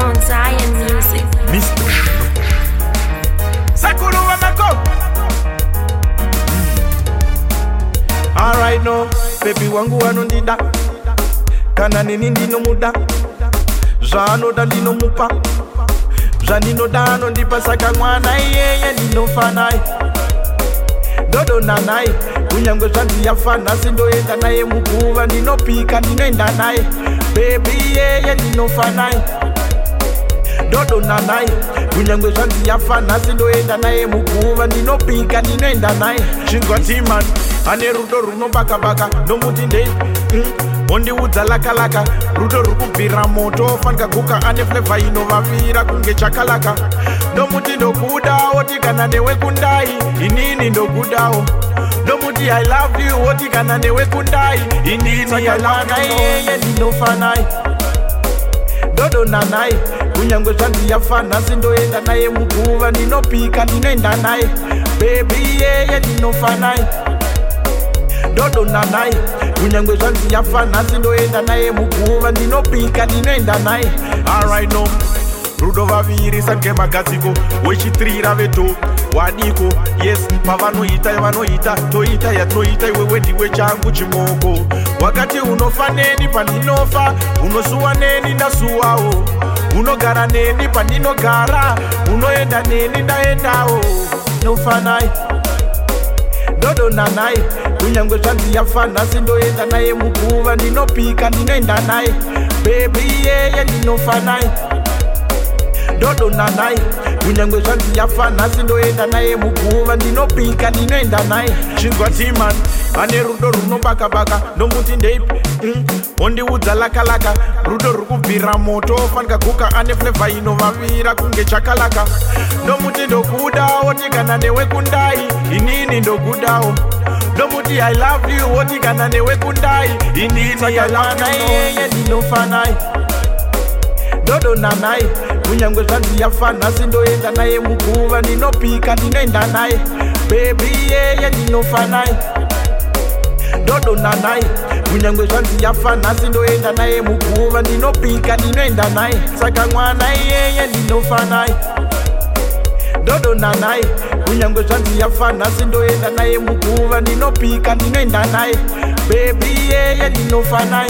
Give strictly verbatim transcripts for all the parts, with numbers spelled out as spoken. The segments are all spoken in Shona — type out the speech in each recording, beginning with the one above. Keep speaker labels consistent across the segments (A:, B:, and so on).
A: Mount Zion Music.
B: Mister Sakuru Wanako. Alright no, baby wangu wanondida. Kana nini ndino muda. Jano da lino mupa. Janino dano ndipa saka mwana yeye ndino fanai. Dodo nanai, kunyangwe janzi ya fana sindo enda nae mukuva ndino pika ndino enda nae. Baby yeye ndino fanai. Dodo nanai, kunyangwe janzi ya fana sindo enda nae mukuva ndino pika ndino enda nae. Chingwa timan, ane rudo runo baka baka, no mutinde. Mm. Ondi udza laka laka, rudo rukubvira moto, fanka kuka ane flavor inovavira kunge chakalaka. Ndomuti ndokudawo tikana newe kundai, inini ndokudawo. Ndomuti I love you, oti kana newe kundai, inini I love you. Yeye ndinofanai, dodo nanai, kunyangwe janzi ya fana sindoenda naye mukuva ndinopika ndinoenda naye. Baby yeye ndinofanai, dodo nanai, kunyangwe janzi ya fana sindoenda naye mukuva ndinopika ndinoenda naye. Alright no, rudo vaviri sange magadziko, wechitrira veto wadiko. Yes, pavanoita yavanoita, toita yatoita, iwewe ndiwe changu chimoko. Wakati unofa neni pandinofa, unosuwa neni ndasuwawo. Unogara neni pandinogara, unoenda neni ndaendawo. Nofanai, dodo nanai, kunyangwe janzi ya fana sindoenda naye mukuva ndinopika ndinoenda naye. Baby yeye ndinofanai, dodo nanai, kunyangwe janzi ya fana sindoenda naye mukuva ndinopika ndinoenda naye. Chingwa timan, ane rudo runo baka baka, ndomuti ndeipi. Mm. Ondi udza laka laka, rudo rukubvira moto, fanka kuka ane flavor inovavira kunge chakalaka. Ndomuti ndokudawo tikana newe kundai, inini ndokudawo. Ndomuti I love you, oti kana newe kundai, inini I love you. Yeye ndinofanai, dodo nanai, kunyangwe janzi ya fana sindoenda naye mukuva ndinopika ndinoenda naye. Baby yeye ndinofanai, dodo nanai, kunyangwe janzi ya fana sindoenda naye mukuva ndinopika ndinoenda naye. Saka mwana yeye ndinofanai, dodo nanai, kunyangwe janzi ya fana sindoenda naye mukuva ndinopika ndinoenda naye. Baby yeye ndinofanai,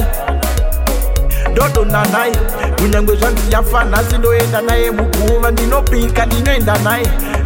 B: dodo nanai, kunyangwe janzi ya fana sindoenda naye mukuva ndinopika ndinoenda naye.